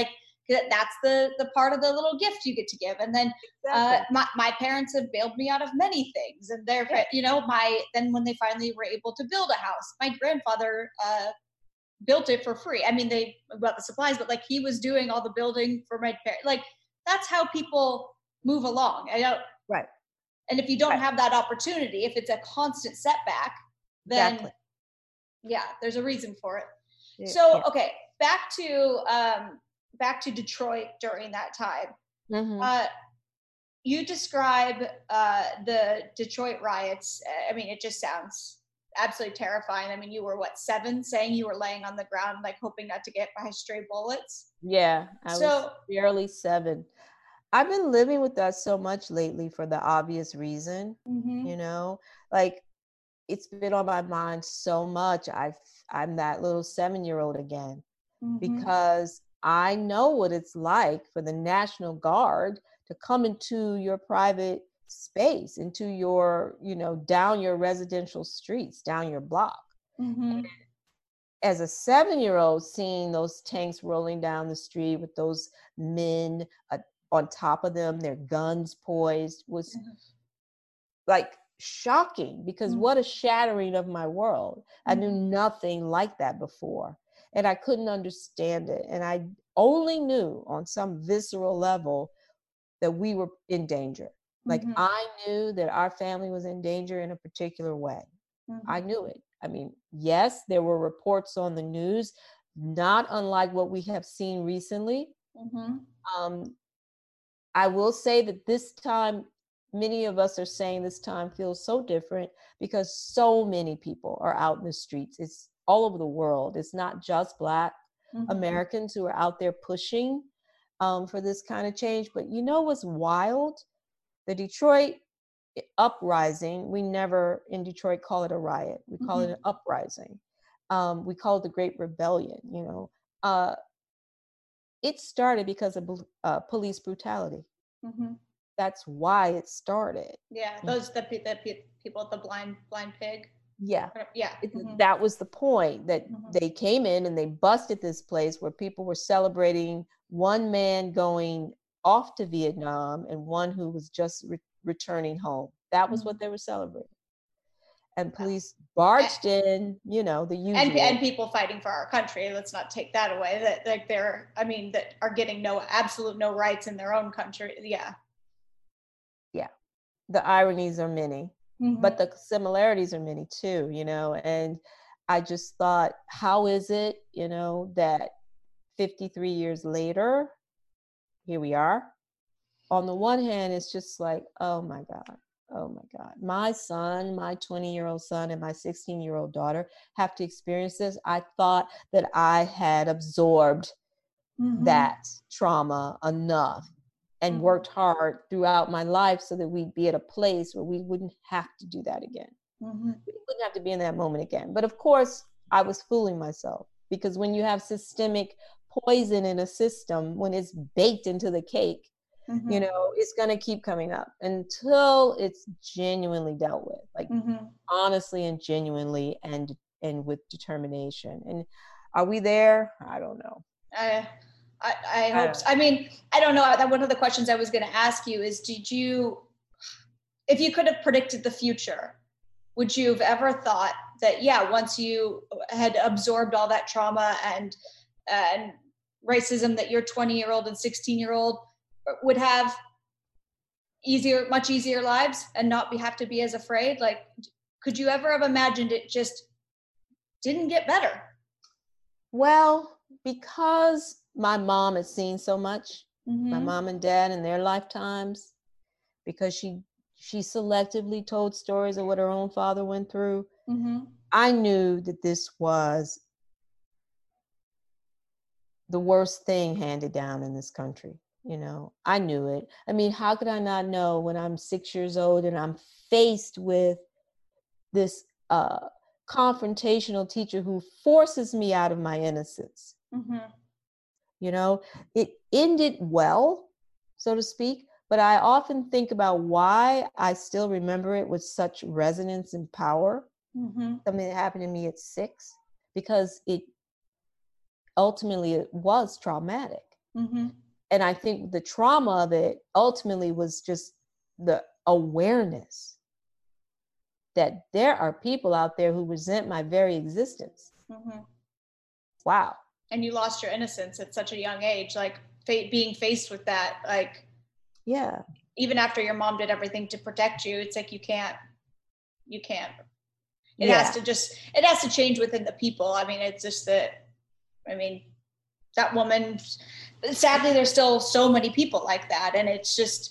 that's the part of the little gift you get to give. And then my parents have bailed me out of many things, and they're then when they finally were able to build a house, my grandfather built it for free. I mean, they bought the supplies, but like he was doing all the building for my parents. Like that's how people move along.
Right.
And if you don't have that opportunity, if it's a constant setback, then there's a reason for it. Yeah. So okay, back to Detroit during that time. Mm-hmm. You describe the Detroit riots. I mean, it just sounds absolutely terrifying. I mean, you were 7, saying you were laying on the ground, like hoping not to get by stray bullets.
Yeah, I was barely 7. I've been living with that so much lately for the obvious reason, like it's been on my mind so much. I'm that little 7-year-old again, because I know what it's like for the National Guard to come into your private space, into your, down your residential streets, down your block. Mm-hmm. As a 7-year-old, seeing those tanks rolling down the street with those men on top of them, their guns poised, was like shocking, because what a shattering of my world. I knew nothing like that before, and I couldn't understand it. And I only knew on some visceral level that we were in danger. Like I knew that our family was in danger in a particular way. I knew it. I mean, yes, there were reports on the news, not unlike what we have seen recently. I will say that this time, many of us are saying this time feels so different because so many people are out in the streets. It's all over the world. It's not just Black Americans who are out there pushing for this kind of change. But you know what's wild? The Detroit uprising, we never in Detroit call it a riot. We call it an uprising. We call it the Great Rebellion, it started because of police brutality. That's why it started.
Yeah, those the people at the blind pig.
Yeah. That was the point, that they came in and they busted this place where people were celebrating one man going off to Vietnam and one who was just returning home. That was what they were celebrating. And police barged in, the usual.
And people fighting for our country. Let's not take that away. That that are getting absolute no rights in their own country. Yeah.
Yeah. The ironies are many, but the similarities are many too, and I just thought, how is it, that 53 years later, here we are. On the one hand, it's just like, oh my God. My son, my 20-year-old son and my 16-year-old daughter have to experience this. I thought that I had absorbed that trauma enough and worked hard throughout my life so that we'd be at a place where we wouldn't have to do that again. We wouldn't have to be in that moment again. But of course, I was fooling myself, because when you have systemic poison in a system, when it's baked into the cake, it's going to keep coming up until it's genuinely dealt with, like honestly and genuinely and with determination. And are we there? I don't know.
I hope so. I mean, I don't know. One of the questions I was going to ask you is, if you could have predicted the future, would you have ever thought that, once you had absorbed all that trauma and racism, that your 20-year-old and 16-year-old would have much easier lives and not have to be as afraid? Like, could you ever have imagined it just didn't get better?
Well, because my mom has seen so much, my mom and dad in their lifetimes, because she selectively told stories of what her own father went through. I knew that this was the worst thing handed down in this country. I knew it. I mean, how could I not know when I'm 6 years old and I'm faced with this confrontational teacher who forces me out of my innocence? It ended well, so to speak, but I often think about why I still remember it with such resonance and power. Something that happened to me at 6, because it ultimately was traumatic.
Mm-hmm.
And I think the trauma of it ultimately was just the awareness that there are people out there who resent my very existence.
Mm-hmm.
Wow.
And you lost your innocence at such a young age, like being faced with that, like,
yeah,
even after your mom did everything to protect you, it's like, you can't, it
yeah.
has to change within the people. I mean, it's just that, I mean, that woman, sadly, there's still so many people like that. And it's just.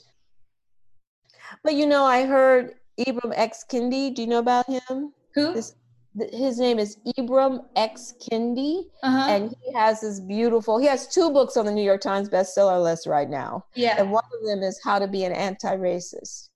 But, you know, I heard Ibram X. Kendi. Do you know about him?
Who?
His name is Ibram X. Kendi.
Uh-huh.
And he has he has 2 books on the New York Times bestseller list right now.
Yeah.
And one of them is How to Be an Anti-Racist.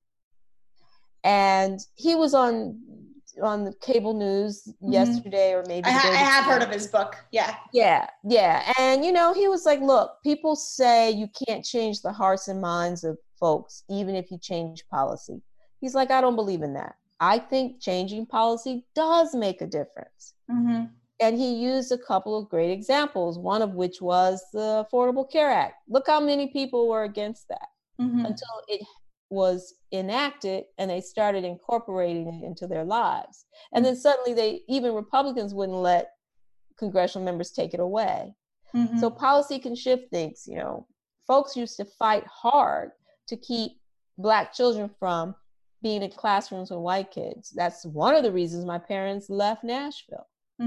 And he was on the cable news yesterday, or maybe
I have heard of his book. Yeah.
And you know, he was like, look, people say you can't change the hearts and minds of folks even if you change policy. He's like, I don't believe in that. I think changing policy does make a difference.
Mm-hmm.
And he used a couple of great examples, one of which was the Affordable Care Act. Look how many people were against that until it was enacted and they started incorporating it into their lives. And then suddenly even Republicans wouldn't let congressional members take it away. So policy can shift things. You know, folks used to fight hard to keep Black children from being in classrooms with white kids. That's one of the reasons my parents left Nashville.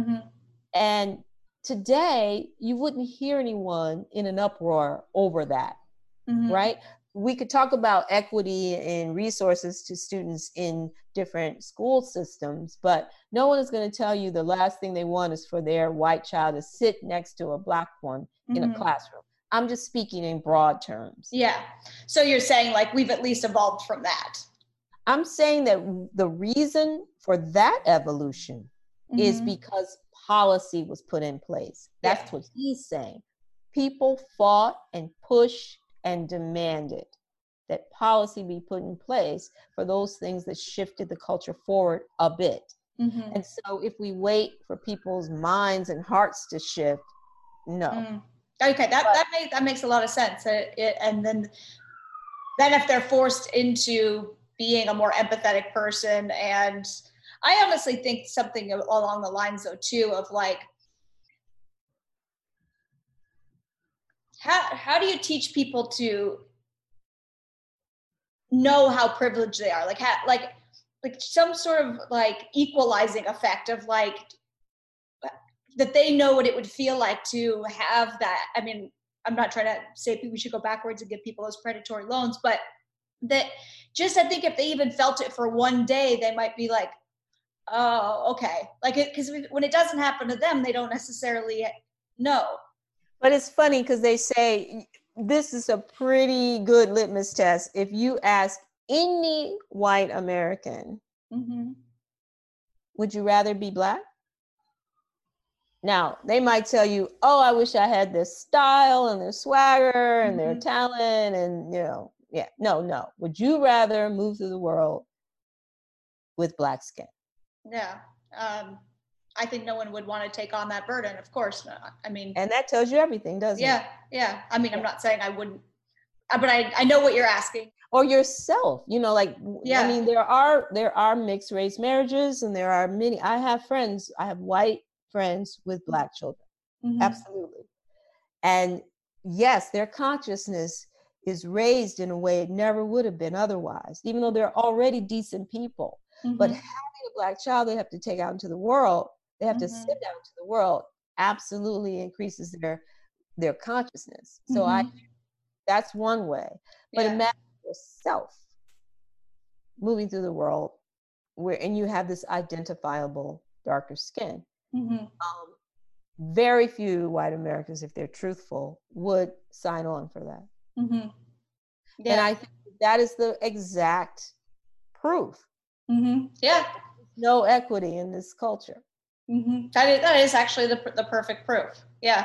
And today you wouldn't hear anyone in an uproar over that, right? We could talk about equity and resources to students in different school systems, but no one is going to tell you the last thing they want is for their white child to sit next to a Black one in a classroom. I'm just speaking in broad terms.
Yeah. So you're saying like we've at least evolved from that.
I'm saying that the reason for that evolution is because policy was put in place. That's what he's saying. People fought and pushed and demanded that policy be put in place for those things that shifted the culture forward a bit. And so if we wait for people's minds and hearts to shift, no.
Okay, that makes a lot of sense. And then if they're forced into being a more empathetic person, and I honestly think something along the lines though too of like, how do you teach people to know how privileged they are? Like some sort of like equalizing effect of like, that they know what it would feel like to have that. I mean, I'm not trying to say we should go backwards and give people those predatory loans, but that just, I think if they even felt it for one day, they might be like, oh, okay. Like, because when it doesn't happen to them, they don't necessarily know.
But it's funny because they say this is a pretty good litmus test. If you ask any white American, would you rather be Black? Now, they might tell you, oh, I wish I had their style and their swagger and their talent and, you know, no. Would you rather move through the world with Black skin?
Yeah. I think no one would want to take on that burden. Of course not. I mean. And
that tells you everything, doesn't it?
Yeah. I mean, I'm not saying I wouldn't, but I know what you're asking.
Or yourself, you know, like, I mean, there are mixed race marriages and there are many. I have white friends with Black children. Absolutely. And yes, their consciousness is raised in a way it never would have been otherwise, even though they're already decent people. But having a Black child they have to take out into the world, they have to sit down to the world, absolutely increases their consciousness. So that's one way. But imagine yourself moving through the world and you have this identifiable darker skin. Very few white Americans, if they're truthful, would sign on for that. And I think that is the exact proof. No equity in this culture.
That is actually the perfect proof.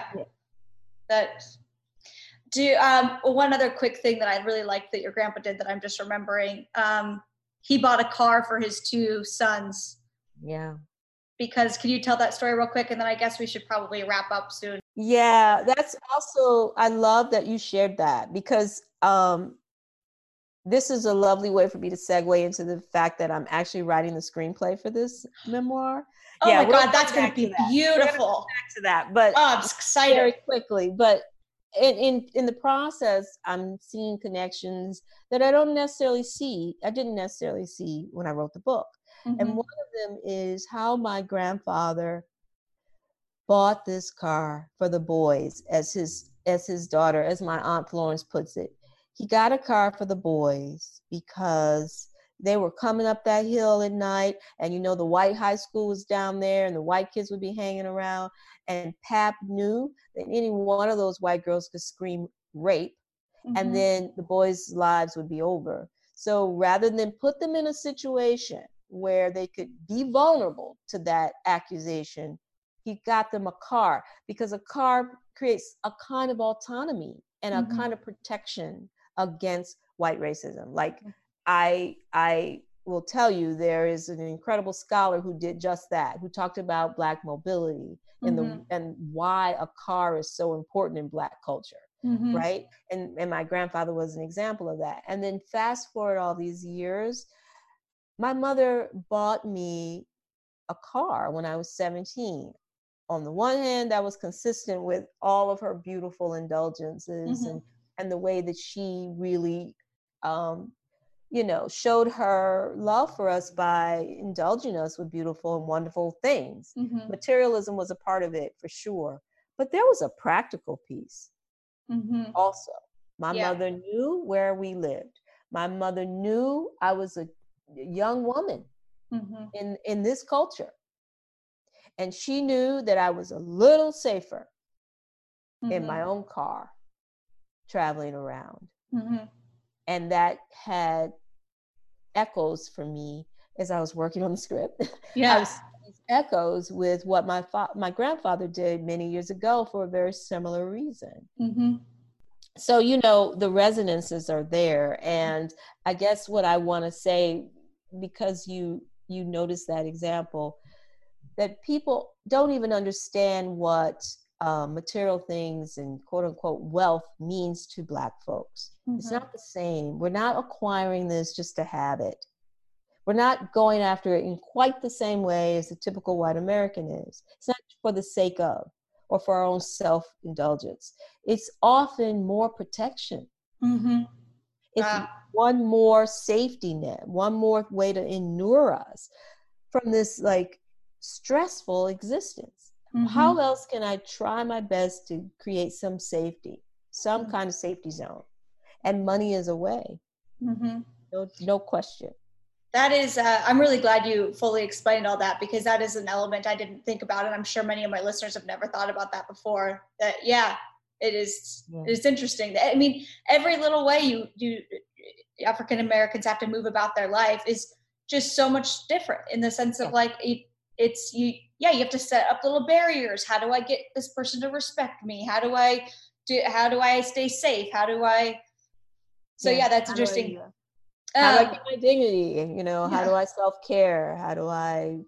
One other quick thing that I really liked that your grandpa did that I'm just remembering. He bought a car for his 2 sons.
Yeah.
Because can you tell that story real quick? And then I guess we should probably wrap up soon.
Yeah, that's also, I love that you shared that, because this is a lovely way for me to segue into the fact that I'm actually writing the screenplay for this memoir.
Oh
Yeah,
my God, that's going to be beautiful.
Back to that, but
oh, I'm excited.
Very quickly. But in the process, I'm seeing connections that I don't necessarily see. I didn't necessarily see when I wrote the book. Mm-hmm. And one of them is how my grandfather bought this car for the boys, as his daughter, as my Aunt Florence puts it. He got a car for the boys because they were coming up that hill at night, and you know, the white high school was down there and the white kids would be hanging around, and Pap knew that any one of those white girls could scream rape, and then the boys' lives would be over. So rather than put them in a situation where they could be vulnerable to that accusation, he got them a car, because a car creates a kind of autonomy and a kind of protection against white racism. Like, I will tell you, there is an incredible scholar who did just that, who talked about Black mobility and why a car is so important in Black culture, right? And my grandfather was an example of that. And then fast forward all these years, my mother bought me a car when I was 17. On the one hand, that was consistent with all of her beautiful indulgences and the way that she really, showed her love for us by indulging us with beautiful and wonderful things. Materialism was a part of it, for sure. But there was a practical piece also. My mother knew where we lived. My mother knew I was a young woman in this culture. And she knew that I was a little safer in my own car traveling around. And that had echoes for me as I was working on the script. I was these echoes with what my grandfather did many years ago for a very similar reason. So, the resonances are there. And I guess what I want to say, because you noticed that example, that people don't even understand what material things and quote unquote wealth means to Black folks. It's not the same. We're not acquiring this just to have it. We're not going after it in quite the same way as the typical white American is. It's not for the sake of or for our own self-indulgence. It's often more protection. It's one more safety net, one more way to inure us from this stressful existence. How else can I try my best to create some safety, some kind of safety zone? And money is a way. No question.
That is, I'm really glad you fully explained all that, because that is an element I didn't think about. And I'm sure many of my listeners have never thought about that before. That, it is, it's interesting. I mean, every little way you African Americans have to move about their life is just so much different, in the sense of you have to set up little barriers. How do I get this person to respect me? How do I stay safe? That's interesting.
How do I get my dignity? How do I self-care? How do I,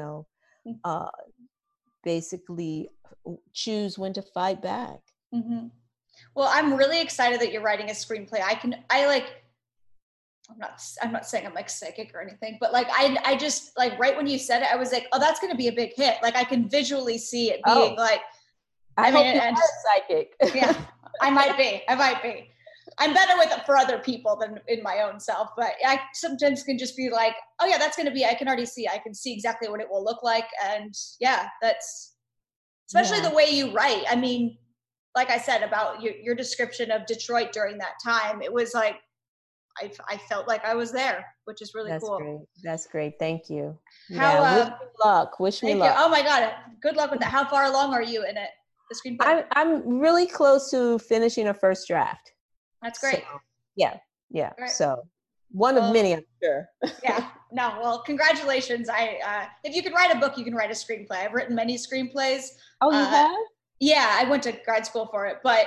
basically choose when to fight back?
Well, I'm really excited that you're writing a screenplay. I'm not saying I'm psychic or anything, but I just right when you said it, I was like, oh, that's going to be a big hit. I can visually see it being
I hope you're psychic.
Yeah, I might be. I'm better with it for other people than in my own self, but I sometimes can just be like, oh yeah, that's going to be, I can see exactly what it will look like. And that's especially the way you write. I mean, like I said about your description of Detroit during that time, it was I felt like I was there, which is really cool.
That's great. Thank you.
Wish me luck. Oh my God. Good luck with that. How far along are you in it? The screenplay?
I'm really close to finishing a first draft.
That's great.
So, yeah. Right. So one of many, I'm sure.
No, well, congratulations. If you could write a book, you can write a screenplay. I've written many screenplays.
Oh, you have?
Yeah, I went to grad school for it, but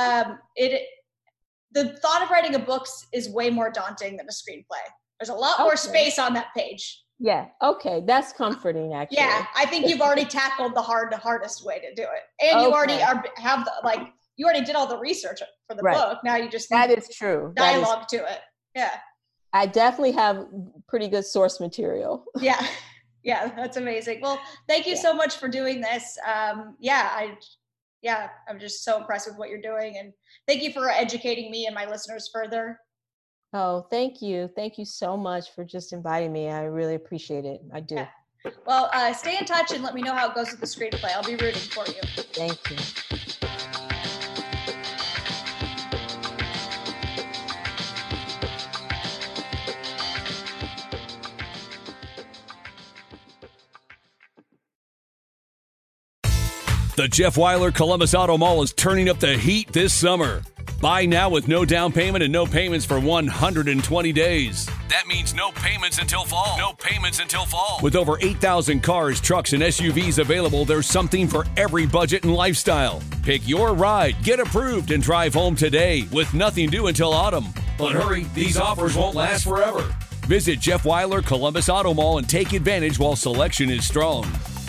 the thought of writing a book is way more daunting than a screenplay. There's a lot more space on that page.
Yeah. Okay. That's comforting, actually.
Yeah. I think you've already tackled the hardest way to do it. And you already you already did all the research for the book. Now you just
that is true.
Dialogue to it. Yeah.
I definitely have pretty good source material.
Yeah. Yeah. That's amazing. Well, thank you so much for doing this. I'm just so impressed with what you're doing, and thank you for educating me and my listeners further.
Oh, thank you. Thank you so much for just inviting me. I really appreciate it. I do.
Yeah. Well, stay in touch and let me know how it goes with the screenplay. I'll be rooting for you.
Thank you.
The Jeff Weiler Columbus Auto Mall is turning up the heat this summer. Buy now with no down payment and no payments for 120 days. That means no payments until fall. No payments until fall. With over 8,000 cars, trucks, and SUVs available, there's something for every budget and lifestyle. Pick your ride, get approved, and drive home today with nothing due until autumn. But hurry, these offers won't last forever. Visit Jeff Weiler Columbus Auto Mall and take advantage while selection is strong.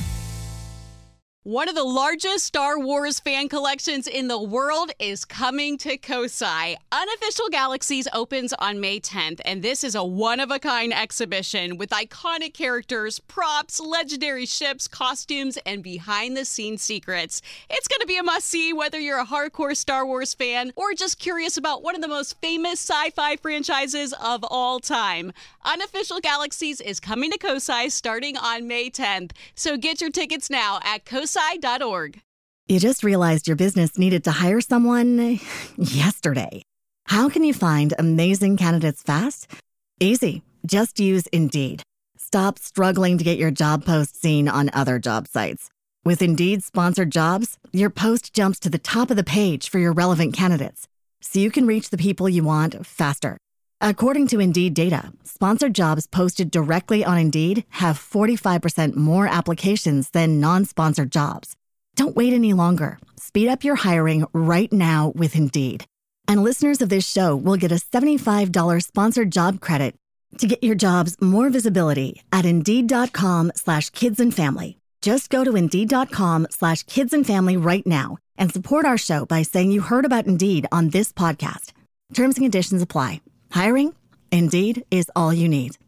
One of the largest Star Wars fan collections in the world is coming to Kosai. Unofficial Galaxies opens on May 10th, and this is a one-of-a-kind exhibition with iconic characters, props, legendary ships, costumes, and behind-the-scenes secrets. It's going to be a must-see whether you're a hardcore Star Wars fan or just curious about one of the most famous sci-fi franchises of all time. Unofficial Galaxies is coming to Kosai starting on May 10th, so get your tickets now at kosai.org.
You just realized your business needed to hire someone yesterday. How can you find amazing candidates fast? Easy. Just use Indeed. Stop struggling to get your job post seen on other job sites. With Indeed sponsored jobs, your post jumps to the top of the page for your relevant candidates, so you can reach the people you want faster. According to Indeed data, sponsored jobs posted directly on Indeed have 45% more applications than non-sponsored jobs. Don't wait any longer. Speed up your hiring right now with Indeed. And listeners of this show will get a $75 sponsored job credit to get your jobs more visibility at Indeed.com/kidsandfamily. Just go to Indeed.com/kidsandfamily right now and support our show by saying you heard about Indeed on this podcast. Terms and conditions apply. Hiring? Indeed is all you need.